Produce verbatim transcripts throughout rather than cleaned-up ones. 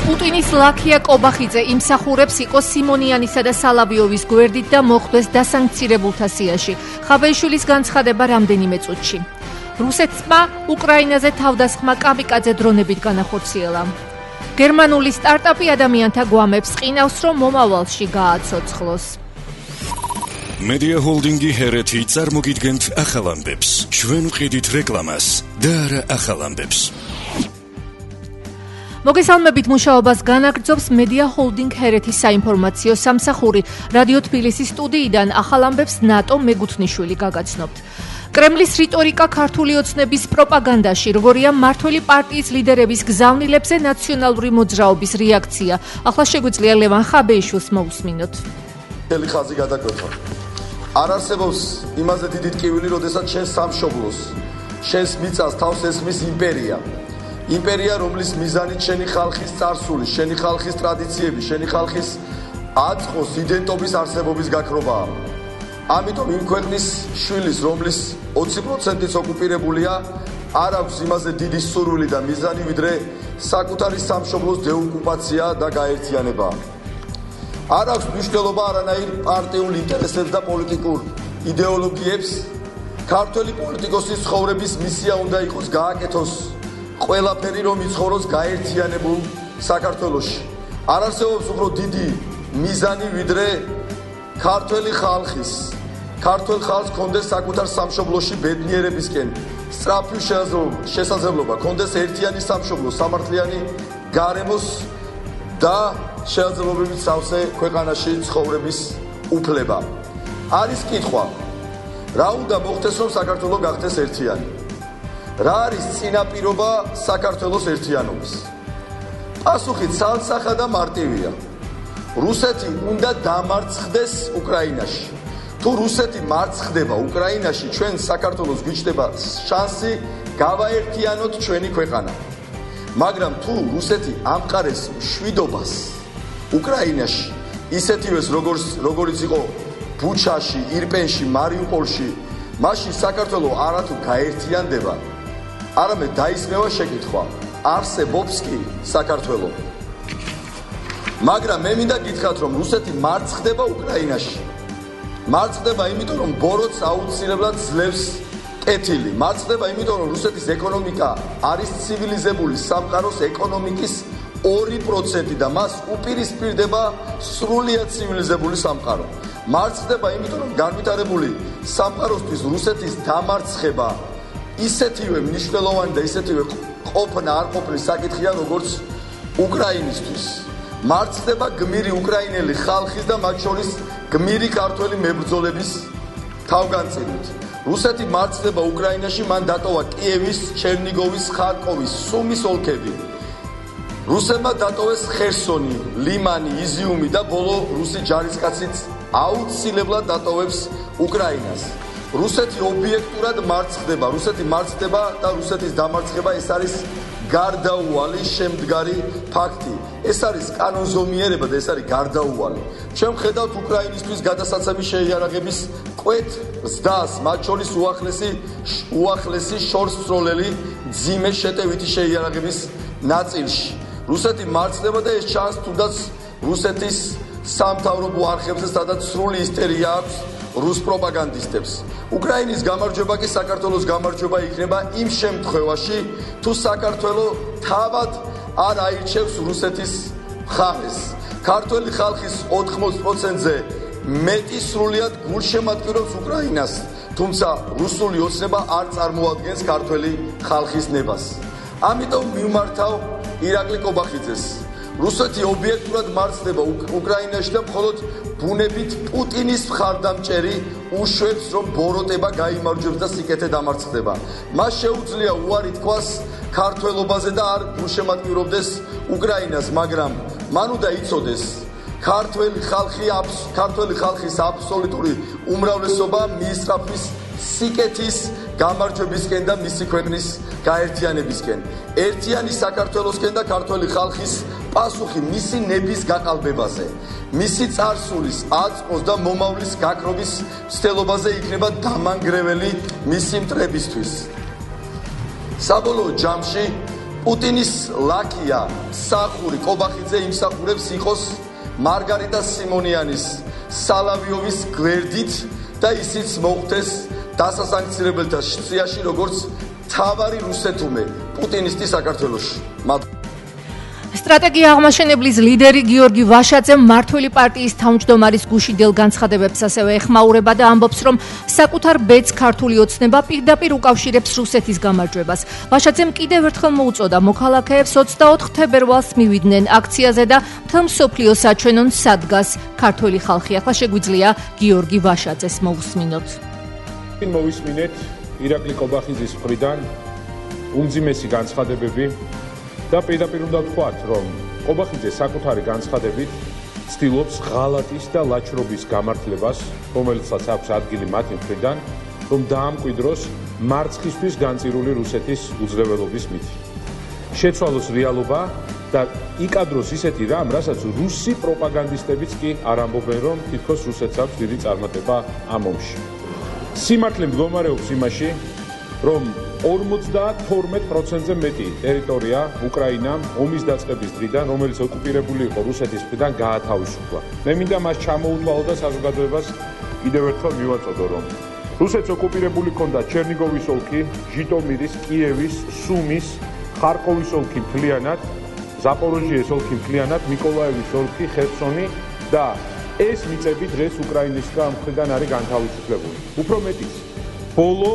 პუტინის ლაქია კობახიძე იმსახურებს იყო სიმონიანისა და სალავიოვის გვერდით და მოხვდეს დასანქცირებულთა სიაში. ხაბეიშვილის განცხადება რამდენიმე წუთში. რუსეთმა უკრაინაზე თავდასხმა კამიკაძე დრონებით განახორციელა. გერმანული სტარტაპი ადამიანთა გვამებს ყინავს, რომ მომავალში გააცოცხლოს. Media Holdingi ჰერეთი წარმოგიდგენთ ახალამდებს. ჩვენ ვყიდით რეკლამას და არა ახალამდებს. მოგესალმებით, მუშაობას განაგრძობს Media Holding ჰერეთის საინფორმაციო სამსახური. რადიო თბილისის სტუდიიდან ახალამდებს ნატო მეგუთნიშვილი გაგაცნობთ. კრემლის რიტორიკა ქართული ოცნების პროპაგანდაში, როგორია მმართველი პარტიის ლიდერების გზავნილებზე ნაციონალური მოძრაობის რეაქცია. ახლა შეგვიძლია ლევან ხაბეიშვილს მოусმინოთ. მთელი ხაზი გადაკვეთა. არ არსებობს იმაზე დიდი ტკივილი, როდესაც შენ სამშობლოს, შენს მიწას თავს ესმის იმპერია. იმპერია, რომლის მიზანით შენი ხალხის წარსული, შენი ხალხის ტრადიციები, შენი ხალხის აწყოს იდენტობის არსებობის გაქრობაა. ამიტომ იმ ქვეყნის შვილის, რომლის ოცი პროცენტიც ოკუპირებულია, არ აქვს იმაზე დიდი სურვილი და მიზანი, ვიდრე საკუთარი სამშობლოს დეოკუპაცია და გაერთიანება. არ აქვს მნიშვნელობა არანაირ პარტიულ ინტერესებს და პოლიტიკურ იდეოლოგიებს. ქართველი პოლიტიკოსის ცხოვრების მისია უნდა იყოს გააკეთოს ყველაფერი, რომ იცხოვროს გაერთიანებულ საქართველოში. არ არსებობს უფრო დიდი მიზანი, ვიდრე ქართველი ხალხის, ქართველ ხალხს კონდეს საკუთარ სამშობლოში ბედნიერებისკენ სწრაფი შესაძლებლობა, კონდეს ერთიანი სამშობლო, სამართლიანი გარემოს და შესაძლებლობით სავსე ქვეყანაში ცხოვრების უფლება. არის კითხვა, რა უნდა მოხდეს, რომ საქართველო გახდეს ერთიანი? რა არის წინაპირობა საქართველოს ერთიანობის? პასუხი ცალსახა და მარტივია. რუსეთი უნდა დამარცხდეს უკრაინაში. თუ რუსეთი მარცხდება უკრაინაში, ჩვენ საქართველოს გვიჩნდება შანსი გავაერთიანოთ ჩვენი ქვეყანა. მაგრამ თუ რუსეთი ამყარებს მშვიდობას უკრაინაში, ისეთივეს როგორც როგორც იყო ბუჩაში, ირპენში, მარიუპოლში, მაშინ საქართველო არათუ გაერთიანდება, არამედ დაისმევა შეკითხვა, არსებობს კი საქართველო. მაგრამ მე მინდა გითხრათ, რომ რუსეთი მარცხდება უკრაინაში. მარცხდება იმიტომ, რომ ბოროტს აუცილებლად ძლევს კეთილი. მარცხდება იმიტომ, რომ რუსეთის ეკონომიკა არის ცივილიზებული სამყაროს ეკონომიკის ორი პროცენტი და მას უპირისპირდება სრულიად ცივილიზებული სამყარო. მარცხდება იმიტომ, რომ განვითარებული სამყაროსთვის რუსეთის დამარცხება ისეთივე მნიშვნელოვანი და ისეთივე ყოფნა არ ყოფნის საკითხია, როგორც უკრაინისთვის. მარცხდება გმირი უკრაინელი ხალხის და მათ შორის გმირი ქართველი მებრძოლების თავგანწირვით. რუსეთი მარცხდება უკრაინაში, მან დატოვა კიევის, ჩერნიგოვის, ხარკოვის, სუმის ოლქები. რუსებმა დატოვეს ხერსონი, ლიმანი, იზიუმი და ბოლო რუსი ჯარისკაციც აუცილებლად დატოვებს უკრაინას. რუსეთი ობიექტურად მარცხდება, რუსეთი მარცხდება და რუსეთის დამარცხება ეს არის გარდაუვალი შემდგარი ფაქტი. ეს არის კანონზომიერება და ეს არის გარდაუვალი. ჩვენ ვხედავთ უკრაინისთვის გადასაცემის შეიარაღების კვეთ ზდას, მათ შორის უახლესი უახლესი შორსწროლელი ძიმე შეტევითი შეიარაღების ნაწილში. რუსეთი მარცხდება და ეს ჩანს თუნდაც რუსეთის სამთავრობო არხებზე, სადაც სრული ისტერია აქვს რუს პროპაგანდისტებს. უკრაინის გამარჯვება კი საქართველოს გამარჯვება იქნება იმ შემთხვევაში, თუ საქართველო თავად არ აირჩევს რუსეთის მხარეს. ქართველი ხალხის ოთხმოცდ პროცენტზე მეტი სრულიად გულშემატკივრობს უკრაინას, თუმცა რუსული ოცნება არ წარმოადგენს ქართველი ხალხის ნებას. ამიტომ მივმართავ ირაკლი კობახიძეს. რუსეთი ობიექტურად მარცხდება უკრაინაში და მხოლოდ ბუნებით პუტინის მხარდამჭერი უშვებს, რომ ბოროტება გაიმარჯვებს და სიკეთე დამარცხდება. მას შეუძლია უარი თქვას ქართველობაზე და არ გულშემატკივრობდეს უკრაინას, მაგრამ მან უნდა იცოდეს, ქართველი ხალხი ქართველი ხალხის აბსოლუტური უმრავლესობა მიისწრაფვის სიკეთის გამარჯვებისკენ და მისი ქვეყნის გაერთიანებისკენ. ერთიანი საქართველოსკენ და ქართველი ხალხის პასუხი მისი ნების გაყალბებაზე, მისი წარსულის, აწყოს და მომავლის გაქრობის მცდელობაზე იქნება დამანგრეველი მისი მტრებისთვის. საბოლოო ჯამში პუტინის ლაკია მსახური კობახიძე იმსახურებს იყოს მარგარიტა სიმონიანის სალავიოვის გვერდით და ისიც მოხდეს დასასანქცირებელთა სიაში როგორც თავარი რუსეთუმე პუტინისტი საქართველოში. სტრატეგია აღმაშენებლის ლიდერი გიორგი ვაშაძემ მმართველი პარტიის თავმჯდომარის გუშინდელ განცხადებებს ასევე ეხმაურება და ამბობს, რომ საკუთარ ბედს ქართული ოცნება პირდაპირ უკავშირებს რუსეთის გამარჯვებას. ვაშაძემ კიდევ ერთხელ მოუწოდა მოქალაქეებს ოცდაოთხ თებერვალს მივიდნენ აქციაზე და მთელ მსოფლიოს აჩვენონ სადგას ქართული ხალხი. ახლა შეგვიძლია გიორგი ვაშაძეს მოусმინოთ. მოვისმინეთ ირაკლი კობახიძის მხრიდან უმძიმესი განცხადებები და პირდაპირ უნდა ვთქვათ, რომ კობახიძე საკუთარი განცხადებით ცდილობს ღალატის და ლაჩრობის გამართლებას, რომელიცაც აქვს ადგილი მათი მხრიდან, რომ დაამკვიდროს მარცხისთვის განწირული რუსეთის უძლეველობის მითი. შეცვალოს რეალობა და იკადროს ისეთი რამ, რასაც რუსი პროპაგანდისტებიც კი არ ამბობენ, რომ თითქოს რუსეთს აქვს დიდი წარმატება ამ ომში. სიმართლე მდგომარეობს იმაში, რომ ორმოცდათორმეტ პროცენტზე მეტი ტერიტორია უკრაინამ ომის დაწყების დღიდან, რომელიც ოკუპირებული იყო რუსეთის მხრიდან, გაათავისუფლა. მე მინდა მას ჩამოუთვალო და საზოგადოებას კიდევ ერთხელ მივაწოდო, რომ რუსეთს ოკუპირებული ჰქონდა ჩერნიგოვის ოლქი, ჟიტომირის, კიევის, სუმის, ხარკოვის ოლქი მთლიანად, ზაპოროჟიეს ოლქი მთლიანად, მიკოლაევის ოლქი, ხერსონი და ეს მიწები დღეს უკრაინის მხრიდან არის განთავისუფლებული. უფრო მეტიც, ბოლო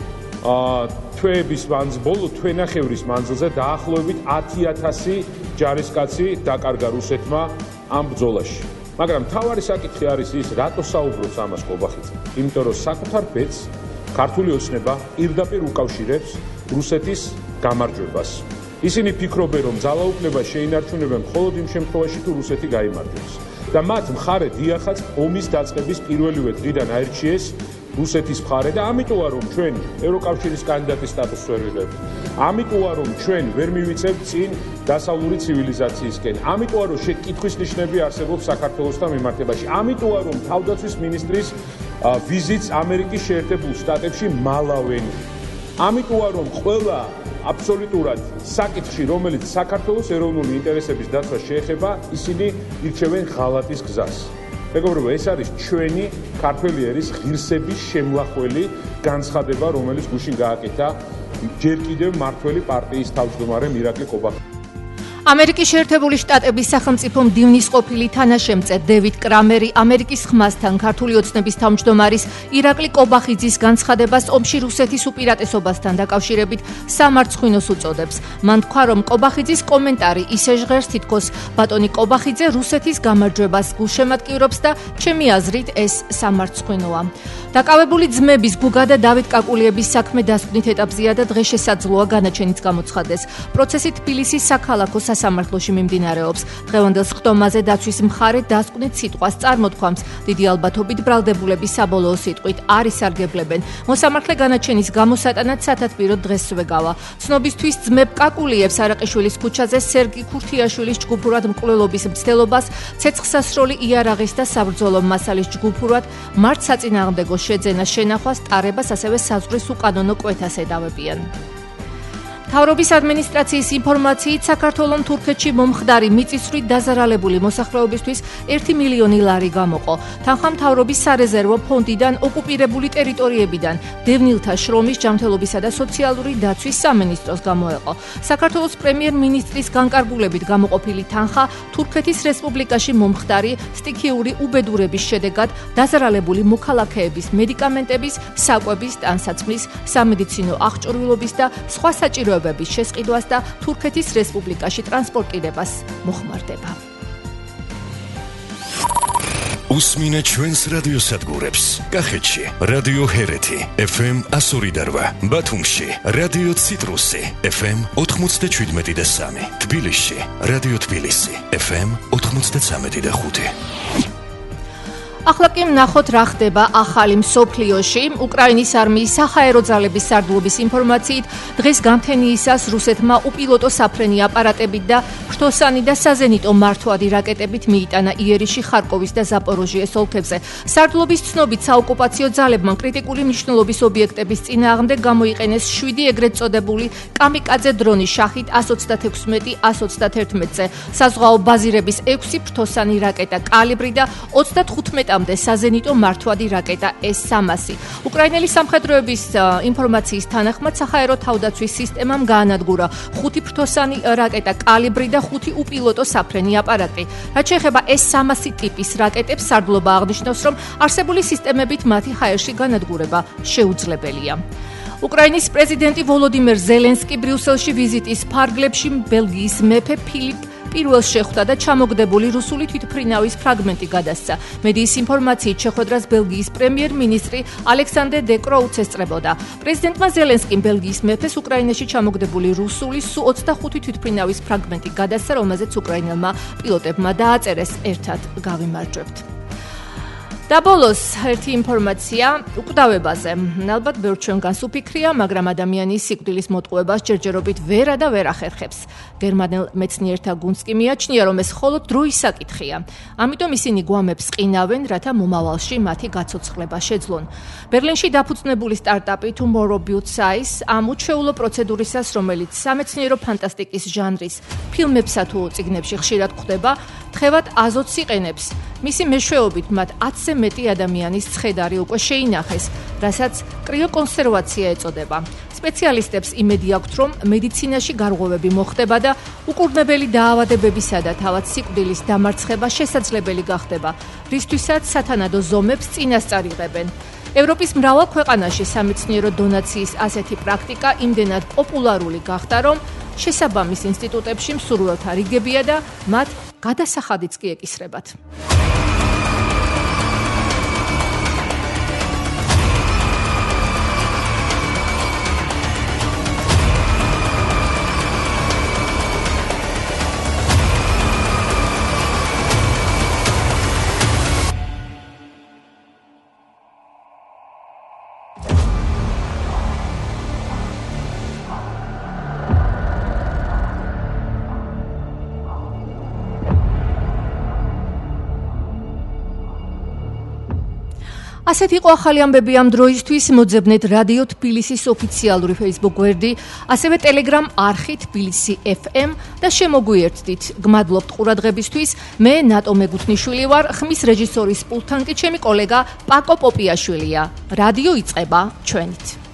თვეების მანძილზე, ბოლო თვენახევრის მანძილზე დაახლოებით ათი ათასი ჯარისკაცი დაკარგა რუსეთმა ამ ბრძოლაში. მაგრამ მთავარი საკითხი არის ის, რატო საუბრობს ამას კობახიძე? იმიტომ რომ საკუთარ ბედს ქართული ოცნება პირდაპირ უკავშირებს რუსეთის გამარჯვებას. ისინი ფიქრობენ, რომ ძალაუფლება შეინარჩუნებენ მხოლოდ იმ შემთხვევაში, თუ რუსეთი გაიმარჯვებს. და მათ მხარე დიახაც ომის დაწყების პირველივე დღიდან აირჩიეს რუსეთის მხარე და ამიტოა რომ ჩვენ ევროკავშირის კანდიდატის სტატუსს ვერ ვიღებთ. ამიტოა რომ ჩვენ ვერ მივიწევთ წინ დასავლური ცივილიზაციისკენ. ამიტოა რომ შეკითხვის ნიშნები არსებობს საქართველოსთან მიმართებაში. ამიტოა რომ თავდაცვის მინისტრის ვიზიტს ამერიკის შეერთებულ შტატებში მალავენ. ამიტოა რომ ყველა აბსოლუტურად საკითხში, რომელიც საქართველოს ეროვნული ინტერესების დაცვას შეეხება, ისინი ირჩევენ ღალატის გზას. მეგობრებო, ეს არის ჩვენი ქართველი ერის ღირსების შემლახველი განცხადება, რომელიც გუშინ გააკეთა ჯერ კიდევ მმართველი პარტიის თავმჯდომარემ ირაკლი კობახიძემ. ამერიკის შეერთებული შტატების სახელმწიფო მდივნის ყოფილი თანაშემწე დევიდ კრამერი ამერიკის ხმასთან ქართული ოცნების თავმჯდომარის ირაკლი კობახიძის განცხადებას ომში რუსეთის უპირატესობასთან დაკავშირებით სამარცხვინოს უწოდებს. მან თქვა, რომ კობახიძის კომენტარი ისე ჟღერს, თითქოს ბატონი კობახიძე რუსეთის გამარჯვებას გულშემატკივრობს და ჩემი აზრით ეს სამარცხვინოა. დაკავებული ძმების გუგა და დავით კაკულიების საქმე დასკვნით ეტაპზეა და დღეს შესაძლოა განაჩენიც გამოცხადდეს. პროცესი თბილისის საქალაქო სასამართლოში მიმდინარეობს. დღევანდელ სხდომაზე დაცვის მხარე დასკვნით სიტყვას წარმოთქვამს. დიდი ალბათობით ბრალდებულების საბოლოო სიტყვით არ ისარგებლებენ. მოსამართლე განაჩენის გამოსატანად სათათბიროდ დღესვე გავა. ცნობისთვის ძმებ კაკულიებს არაყიშვილის ქუჩაზე სერგი ქურთიაშვილის ჯგუფურად მკვლელობის მცდელობას, ცეცხლსასროლი იარაღის და საბრძოლო მასალის ჯგუფურად მართ საწინააღმდეგო შეძენას შენახვას, ტარებას, ასევე საზღვრის უკანონო კვეთას ედავებიან. მთავრობის ადმინისტრაციის ინფორმაციით საქართველოს თურქეთში მომხდარი მიწისძვრით დაზარალებული მოსახლეობისთვის ერთი მილიონი ლარი გამოყო. თანხა მთავრობის სარეზერვო ფონდიდან ოკუპირებული ტერიტორიებიდან დევნილთა შრომის, ჯანმრთელობისა და სოციალური დაცვის სამინისტროს გამოეყო. საქართველოს პრემიერ-მინისტრის განკარგულებით გამოყოფილი თანხა თურქეთის რესპუბლიკაში მომხდარი სტიქიური უბედურების შედეგად დაზარალებული მოქალაქეების მედიკამენტების, საკვების, ტანსაცმლის, სამედიცინო აღჭურვილობის და სხვა საჭიროებების შესყიდვას და თურქეთის რესპუბლიკაში ტრანსპორტირებას მოხმარდება. უსმინე ჩვენს რადიოსადგურებს. კახეთში რადიო ჰერეთი ეფ ემ one oh three eight, ბათუმში რადიო ციტრუსი ეფ ემ ninety-seven point three, თბილისში რადიო თბილისი ეფ ემ ninety-three point five. ახლა კი ვნახოთ რა ხდება ახალი მსოფლიოში. უკრაინის არმიის საჰაერო ძალების სარდლობის ინფორმაციით, დღეს გამთენიისას რუსეთმა უპილოტო საფრენი აპარატებით და ფრთოსანი და საზენიტო მართვადი რაკეტებით მიიტანა იერიში, ხარკოვის და ზაპოროჟიეს ოლქებზე. სარდლობის ცნობით საოკუპაციო ძალებმა კრიტიკული მნიშვნელობის ობიექტების წინააღმდეგ გამოიყენეს შვიდი ეგრეთ წოდებული კამიკაძე დრონი შახით ას ოცდაექვსმეტი ას ოცდაათერთმეტზე, საზღვაო ბაზირების ექვსი ფრთოსანი რაკეტა კალიბრი და ოცდათხუთმეტამდე საზენიტო მართვადი რაკეტა ეს სამასი. უკრაინელი სამხედროების ინფორმაციის თანახმად საჰაერო თავდაცვის სისტემამ გაანადგურა ხუთი ფრთოსანი რაკეტა კალიბრი და ხუთი უპილოტო საფრენი აპარატი. რაც შეეხება ეს სამასი ტიპის რაკეტებს, სარდლობა აღნიშნავს, რომ არსებული სისტემებით მათი ჰაერში განადგურება შეუძლებელია. უკრაინის პრეზიდენტი ვოლოდიმერ ზელენსკი ბრიუსელში ვიზიტის ფარგლებში ბელგიის მეფე ფილიპ პირველს შეხვდა და ჩამოგდებული რუსული თვითმფრინავის ფრაგმენტი გადასცა. მედიის ინფორმაციით შეხვედრას ბელგიის პრემიერ-მინისტრი ალექსანდრე დე კროუც ესწრებოდა. პრეზიდენტმა ზელენსკიმ ბელგიის მეფეს უკრაინაში ჩამოგდებული რუსული სუ ოცდახუთი თვითმფრინავის ფრაგმენტი გადასცა, რომელზეც უკრაინელმა პილოტებმა დააწერეს. ერთად გავიმარჯვებთ. და ბოლოს ერთი ინფორმაცია უკვდავებაზე. ალბათ ბევრ ჩვენგანს უფიქრია, მაგრამ ადამიანის სიკვდილის მოტყუებას ჯერჯერობით ვერა და ვერ ახერხებს. გერმანელ მეცნიერთა გუნდს კი მიაჩნია, რომ ეს მხოლოდ დროის საკითხია. ამიტომ ისინი გვამებს ყინავენ, რათა მომავალში მათი გაცოცხლება შეძლონ. ბერლინში დაფუძნებული სტარტაპი Tomorrow Built Size ამ უჩვეულო პროცედურისას, რომელიც სამეცნიერო ფანტასტიკის ჟანრის ფილმებსა თუ წიგნებში ხშირად გვხვდება, თხევად აზოტს იყენებს. მისი მეშვეობით მათ ათზე მეტი ადამიანის ცხედარი უკვე შეინახეს, რასაც კრიოკონსერვაცია ეწოდება. სპეციალისტებს იმედი აქვთ, რომ მედიცინაში გარღვევები მოხდება და უკურნებელი დაავადებებისა და თავად სიკვდილის დამარცხება შესაძლებელი გახდება, რისთვისაც სათანადო ზომებს წინასწარ იღებენ. ევროპის მრავალ ქვეყანაში სამეცნიერო დონაციის ასეთი პრაქტიკა იმდენად პოპულარული გახდა, რომ შესაბამის ინსტიტუტებში მსურველთა რიგებია და მათ გადასახადიც კი ეკისრებათ. ასეთ იყო ახალი ამბები ამ დროისთვის. მოძებნეთ რადიო თბილისის ოფიციალური Facebook გვერდი, ასევე Telegram არხი თბილისი ეფ ემ და შემოგვიერთდით. გმადლობთ ყურადღებისთვის. მე ნატო მეგუთნიშვილი ვარ, ხმის რეჟისორის პულტთან კი ჩემი კოლეგა პაკო პოპიაშვილია. რადიო იწყება ჩვენით.